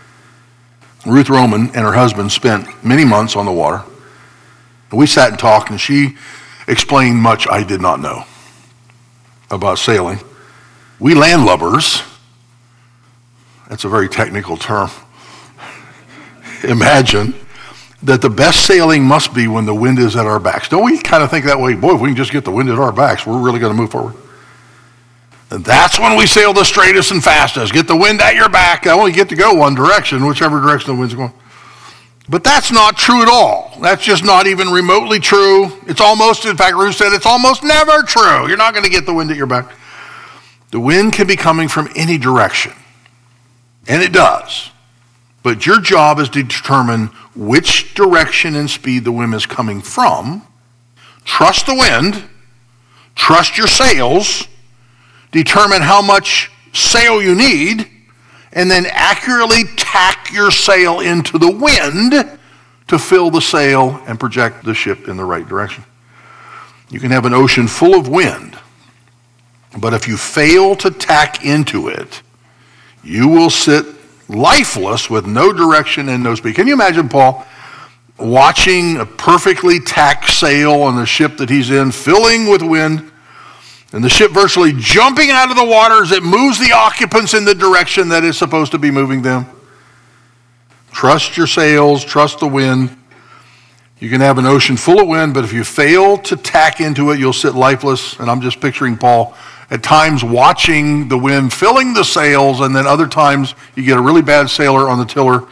Ruth Roman and her husband spent many months on the water. We sat and talked, and she explained much I did not know about sailing. We landlubbers, that's a very technical term, imagine that the best sailing must be when the wind is at our backs. Don't we kind of think that way? Boy, if we can just get the wind at our backs, we're really going to move forward. And that's when we sail the straightest and fastest. Get the wind at your back. I only get to go one direction, whichever direction the wind's going. But that's not true at all. That's just not even remotely true. It's almost, in fact, Ruth said, it's almost never true. You're not going to get the wind at your back. The wind can be coming from any direction. And it does. But your job is to determine which direction and speed the wind is coming from. Trust the wind. Trust your sails. Determine how much sail you need, and then accurately tack your sail into the wind to fill the sail and project the ship in the right direction. You can have an ocean full of wind, but if you fail to tack into it, you will sit lifeless with no direction and no speed. Can you imagine Paul watching a perfectly tacked sail on the ship that he's in, filling with wind, and the ship virtually jumping out of the water as it moves the occupants in the direction that it's supposed to be moving them? Trust your sails, trust the wind. You can have an ocean full of wind, but if you fail to tack into it, you'll sit lifeless. And I'm just picturing Paul at times watching the wind filling the sails, and then other times you get a really bad sailor on the tiller,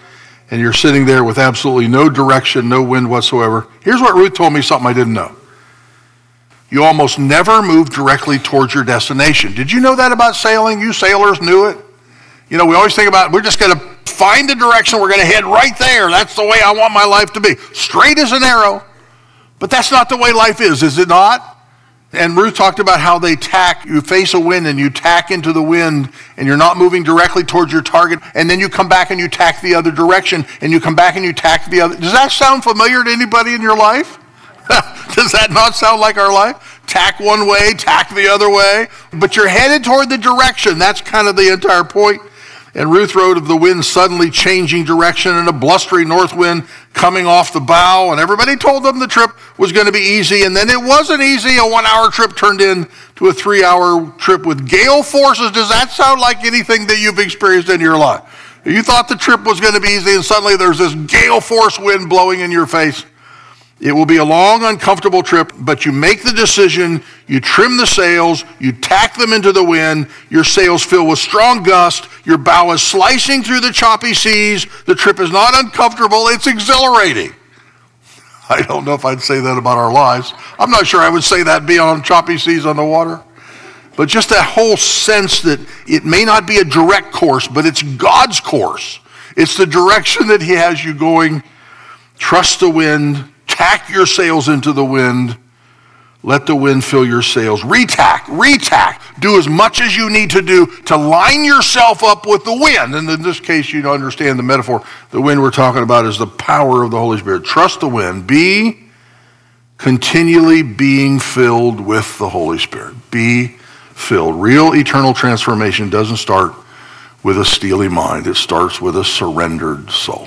and you're sitting there with absolutely no direction, no wind whatsoever. Here's what Ruth told me, something I didn't know. You almost never move directly towards your destination. Did you know that about sailing? You sailors knew it. You know, we always think about, we're just going to find the direction, we're going to head right there. That's the way I want my life to be. Straight as an arrow. But that's not the way life is, is it not? And Ruth talked about how they tack, you face a wind and you tack into the wind and you're not moving directly towards your target, and then you come back and you tack the other direction and you come back and you tack the other. Does that sound familiar to anybody in your life? Does that not sound like our life? Tack one way, tack the other way, but you're headed toward the direction. That's kind of the entire point. And Ruth wrote of the wind suddenly changing direction and a blustery north wind coming off the bow. And everybody told them the trip was going to be easy. And then it wasn't easy. A one-hour trip turned into a three-hour trip with gale forces. Does that sound like anything that you've experienced in your life? You thought the trip was going to be easy, and suddenly there's this gale force wind blowing in your face. It will be a long, uncomfortable trip, but you make the decision, you trim the sails, you tack them into the wind, your sails fill with strong gust, your bow is slicing through the choppy seas, the trip is not uncomfortable, it's exhilarating. I don't know if I'd say that about our lives. I'm not sure I would say that being on choppy seas on the water. But just that whole sense that it may not be a direct course, but it's God's course. It's the direction that he has you going. Trust the wind. Tack your sails into the wind. Let the wind fill your sails. Retack, retack. Do as much as you need to do to line yourself up with the wind. And in this case, you understand the metaphor. The wind we're talking about is the power of the Holy Spirit. Trust the wind. Be continually being filled with the Holy Spirit. Be filled. Real eternal transformation doesn't start with a steely mind. It starts with a surrendered soul.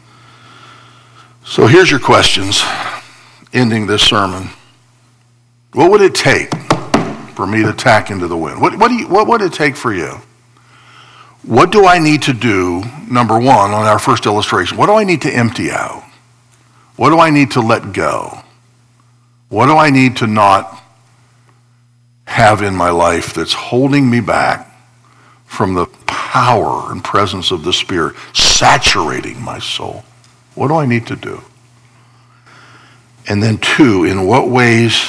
So here's your questions, ending this sermon. What would it take for me to tack into the wind? What, what, do you, what would it take for you? What do I need to do, number one, on our first illustration? What do I need to empty out? What do I need to let go? What do I need to not have in my life that's holding me back from the power and presence of the Spirit saturating my soul? What do I need to do? And then two, in what ways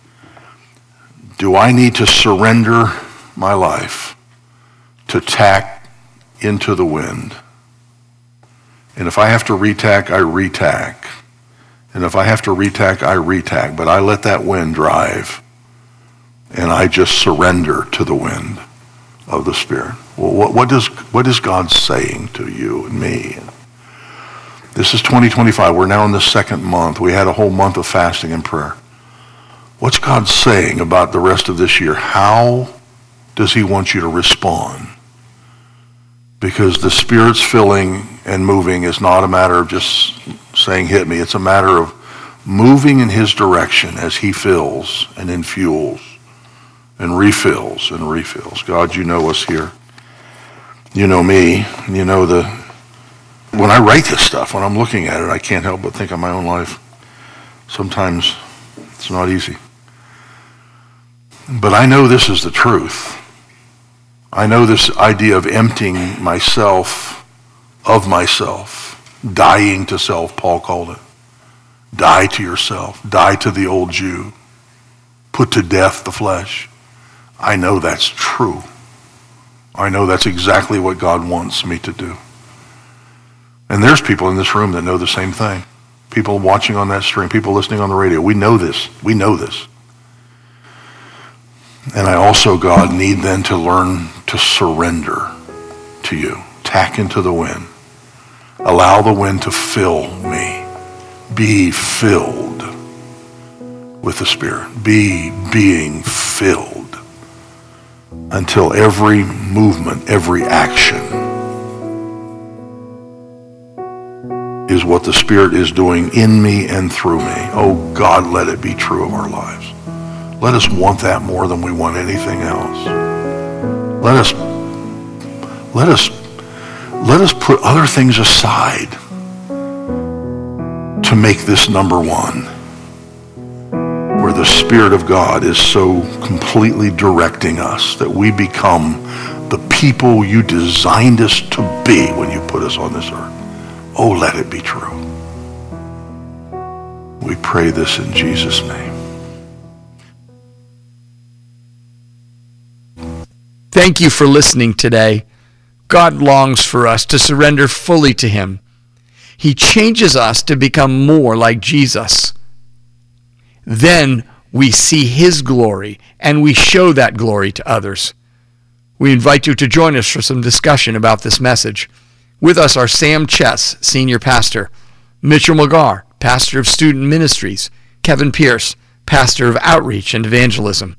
do I need to surrender my life to tack into the wind? And if I have to retack, I retack. And if I have to retack, I retack. But I let that wind drive. And I just surrender to the wind of the Spirit. Well, what, what, does, what is God saying to you and me? This is twenty twenty-five. We're now in the second month. We had a whole month of fasting and prayer. What's God saying about the rest of this year? How does he want you to respond? Because the Spirit's filling and moving is not a matter of just saying, hit me. It's a matter of moving in his direction as he fills and infuels and refills and refills. God, you know us here. You know me. You know the... When I write this stuff, when I'm looking at it, I can't help but think of my own life. Sometimes it's not easy. But I know this is the truth. I know this idea of emptying myself of myself, dying to self, Paul called it. Die to yourself. Die to the old Jew. Put to death the flesh. I know that's true. I know that's exactly what God wants me to do. And there's people in this room that know the same thing. People watching on that stream, people listening on the radio. We know this. We know this. And I also, God, need then to learn to surrender to you. Tack into the wind. Allow the wind to fill me. Be filled with the Spirit. Be being filled until every movement, every action is what the Spirit is doing in me and through me. Oh God, let it be true of our lives. Let us want that more than we want anything else. Let us, let us, let us put other things aside to make this number one, where the Spirit of God is so completely directing us that we become the people you designed us to be when you put us on this earth. Oh, let it be true. We pray this in Jesus' name. Thank you for listening today. God longs for us to surrender fully to him. He changes us to become more like Jesus. Then we see his glory, and we show that glory to others. We invite you to join us for some discussion about this message. With us are Sam Chess, Senior Pastor, Mitchell McGarr, Pastor of Student Ministries, Kevin Pierce, Pastor of Outreach and Evangelism.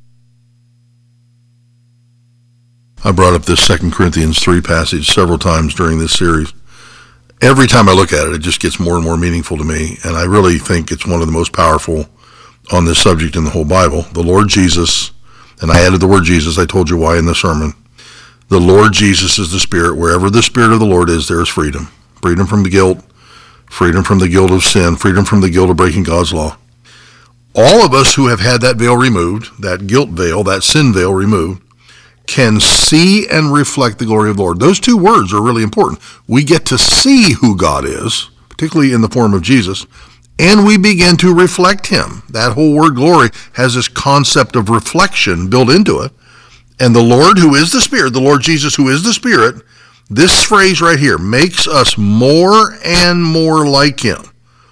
I brought up this Second Corinthians three passage several times during this series. Every time I look at it, it just gets more and more meaningful to me, and I really think it's one of the most powerful on this subject in the whole Bible. The Lord Jesus, and I added the word Jesus, I told you why in the sermon. The Lord Jesus is the Spirit. Wherever the Spirit of the Lord is, there is freedom. Freedom from the guilt, freedom from the guilt of sin, freedom from the guilt of breaking God's law. All of us who have had that veil removed, that guilt veil, that sin veil removed, can see and reflect the glory of the Lord. Those two words are really important. We get to see who God is, particularly in the form of Jesus, and we begin to reflect him. That whole word glory has this concept of reflection built into it. And the Lord who is the Spirit, the Lord Jesus who is the Spirit, this phrase right here makes us more and more like him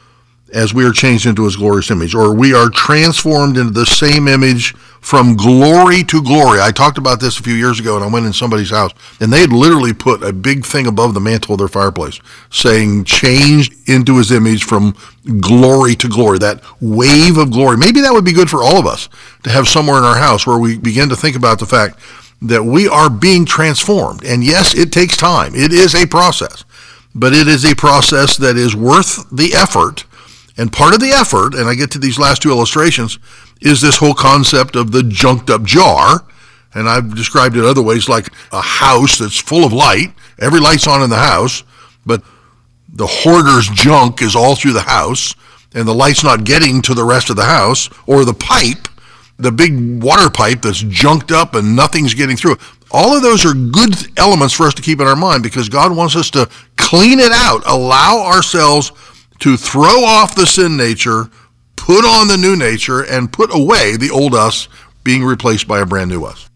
as we are changed into his glorious image, or we are transformed into the same image from glory to glory. I talked about this a few years ago, and I went in somebody's house, and they had literally put a big thing above the mantle of their fireplace saying, changed into his image from glory to glory, that wave of glory. Maybe that would be good for all of us to have somewhere in our house where we begin to think about the fact that we are being transformed. And yes, it takes time. It is a process, but it is a process that is worth the effort. And part of the effort, and I get to these last two illustrations, is this whole concept of the junked up jar. And I've described it other ways, like a house that's full of light. Every light's on in the house, but the hoarder's junk is all through the house, and the light's not getting to the rest of the house. Or the pipe, the big water pipe that's junked up and nothing's getting through it. All of those are good elements for us to keep in our mind, because God wants us to clean it out, allow ourselves to throw off the sin nature, put on the new nature, and put away the old us, being replaced by a brand new us.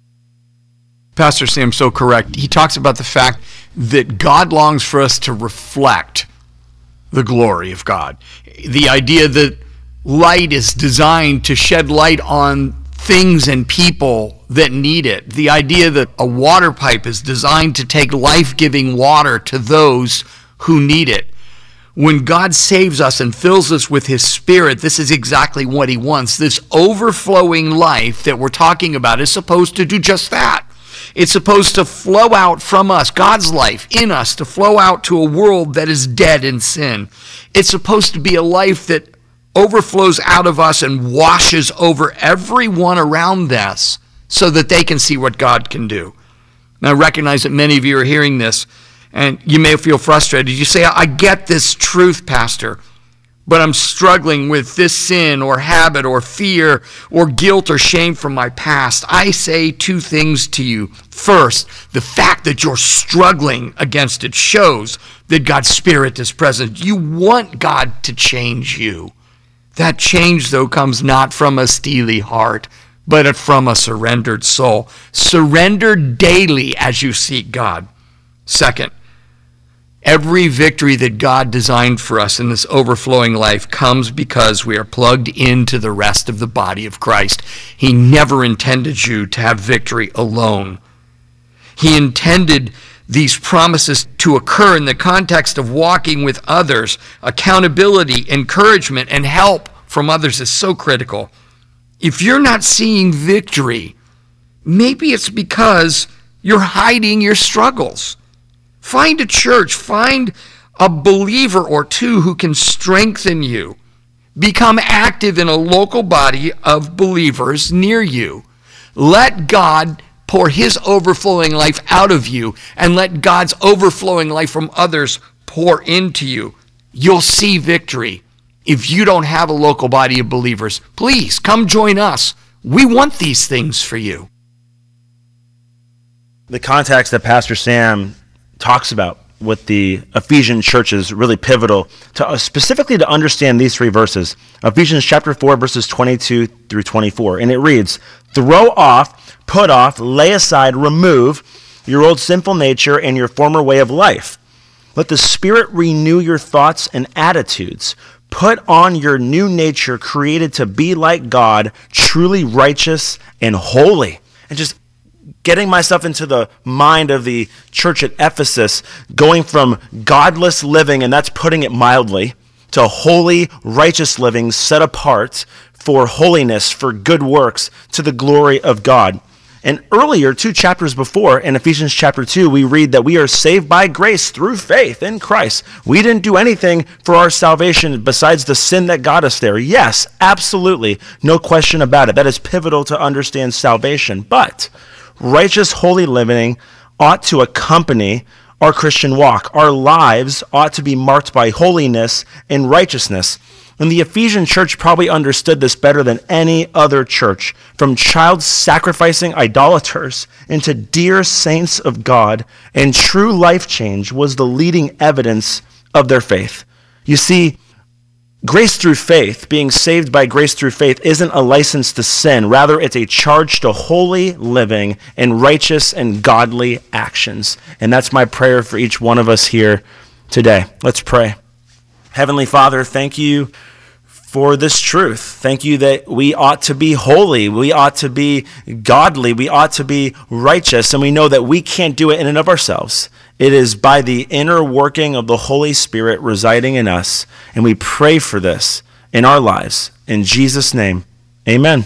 Pastor Sam's so correct. He talks about the fact that God longs for us to reflect the glory of God. The idea that light is designed to shed light on things and people that need it. The idea that a water pipe is designed to take life-giving water to those who need it. When God saves us and fills us with his Spirit, this is exactly what he wants. This overflowing life that we're talking about is supposed to do just that. It's supposed to flow out from us, God's life in us, to flow out to a world that is dead in sin. It's supposed to be a life that overflows out of us and washes over everyone around us so that they can see what God can do. Now, I recognize that many of you are hearing this, and you may feel frustrated. You say, I get this truth, Pastor, but I'm struggling with this sin or habit or fear or guilt or shame from my past. I say two things to you. First, the fact that you're struggling against it shows that God's Spirit is present. You want God to change you. That change, though, comes not from a steely heart, but from a surrendered soul. Surrender daily as you seek God. Second, every victory that God designed for us in this overflowing life comes because we are plugged into the rest of the body of Christ. He never intended you to have victory alone. He intended these promises to occur in the context of walking with others. Accountability, encouragement, and help from others is so critical. If you're not seeing victory, maybe it's because you're hiding your struggles. Find a church, find a believer or two who can strengthen you. Become active in a local body of believers near you. Let God pour his overflowing life out of you, and let God's overflowing life from others pour into you. You'll see victory. If you don't have a local body of believers, please come join us. We want these things for you. The context that Pastor Sam talks about with the Ephesian church is really pivotal to uh, specifically to understand these three verses. Ephesians chapter four, verses twenty-two through twenty-four. And it reads, "Throw off, put off, lay aside, remove your old sinful nature and your former way of life. Let the Spirit renew your thoughts and attitudes. Put on your new nature created to be like God, truly righteous and holy." And just getting myself into the mind of the church at Ephesus, going from godless living, and that's putting it mildly, to holy, righteous living set apart for holiness, for good works, to the glory of God. And earlier, two chapters before, in Ephesians chapter two, we read that we are saved by grace through faith in Christ. We didn't do anything for our salvation besides the sin that got us there. Yes, absolutely, no question about it. That is pivotal to understand salvation. But righteous, holy living ought to accompany our Christian walk. Our lives ought to be marked by holiness and righteousness. And the Ephesian church probably understood this better than any other church. From child sacrificing idolaters into dear saints of God, and true life change was the leading evidence of their faith. You see, grace through faith, being saved by grace through faith, isn't a license to sin. Rather, it's a charge to holy living and righteous and godly actions. And that's my prayer for each one of us here today. Let's pray. Heavenly Father, thank you for this truth. Thank you that we ought to be holy, we ought to be godly, we ought to be righteous, and we know that we can't do it in and of ourselves. It is by the inner working of the Holy Spirit residing in us, and we pray for this in our lives. In Jesus' name, amen.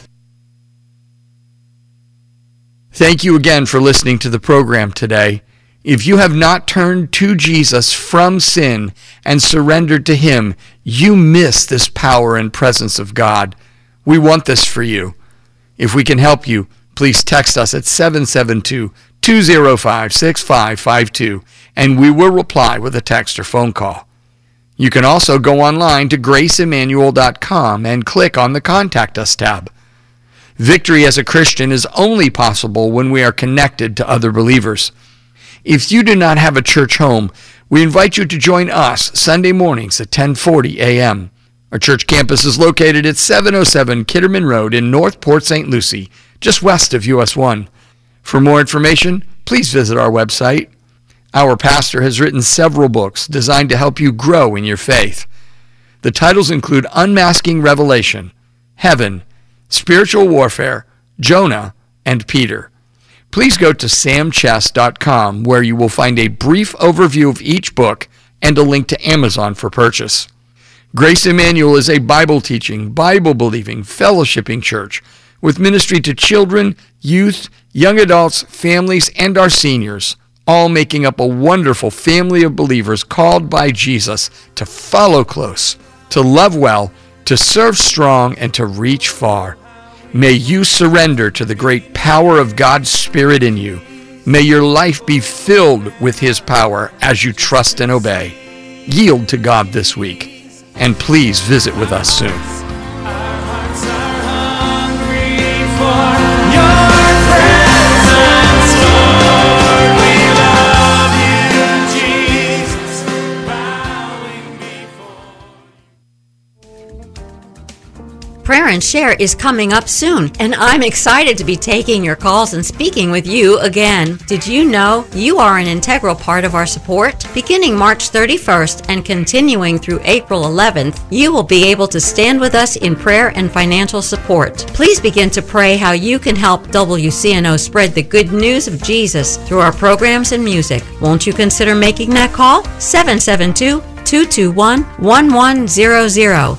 Thank you again for listening to the program today. If you have not turned to Jesus from sin and surrendered to him, you miss this power and presence of God. We want this for you. If we can help you, please text us at seven seven two, two zero five, six five five two, and we will reply with a text or phone call. You can also go online to grace emmanuel dot com and click on the Contact Us tab. Victory as a Christian is only possible when we are connected to other believers. If you do not have a church home, we invite you to join us Sunday mornings at ten forty a.m. Our church campus is located at seven oh seven Kitterman Road in North Port Saint Lucie, just west of U S one. For more information, please visit our website. Our pastor has written several books designed to help you grow in your faith. The titles include Unmasking Revelation, Heaven, Spiritual Warfare, Jonah, and Peter. Please go to sam chess dot com where you will find a brief overview of each book and a link to Amazon for purchase. Grace Emmanuel is a Bible-teaching, Bible-believing, fellowshipping church with ministry to children, youth, young adults, families, and our seniors, all making up a wonderful family of believers called by Jesus to follow close, to love well, to serve strong, and to reach far. May you surrender to the great power of God's Spirit in you. May your life be filled with his power as you trust and obey. Yield to God this week, and please visit with us soon. Our hearts are hungry for your presence, Lord. We love you, Jesus, bowing before. Prayer and Share is coming up soon, and I'm excited to be taking your calls and speaking with you again. Did you know you are an integral part of our support? Beginning March thirty-first and continuing through April eleventh, you will be able to stand with us in prayer and financial support. Please begin to pray how you can help W C N O spread the good news of Jesus through our programs and music. Won't you consider making that call? seven seven two, two two one, one one zero zero.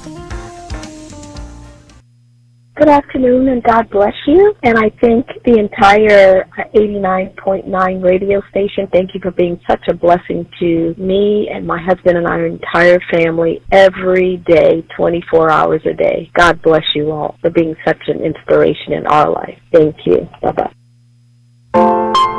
Good afternoon, and God bless you. And I thank the entire eighty-nine point nine radio station. Thank you for being such a blessing to me and my husband and our entire family every day, twenty-four hours a day. God bless you all for being such an inspiration in our life. Thank you. Bye-bye.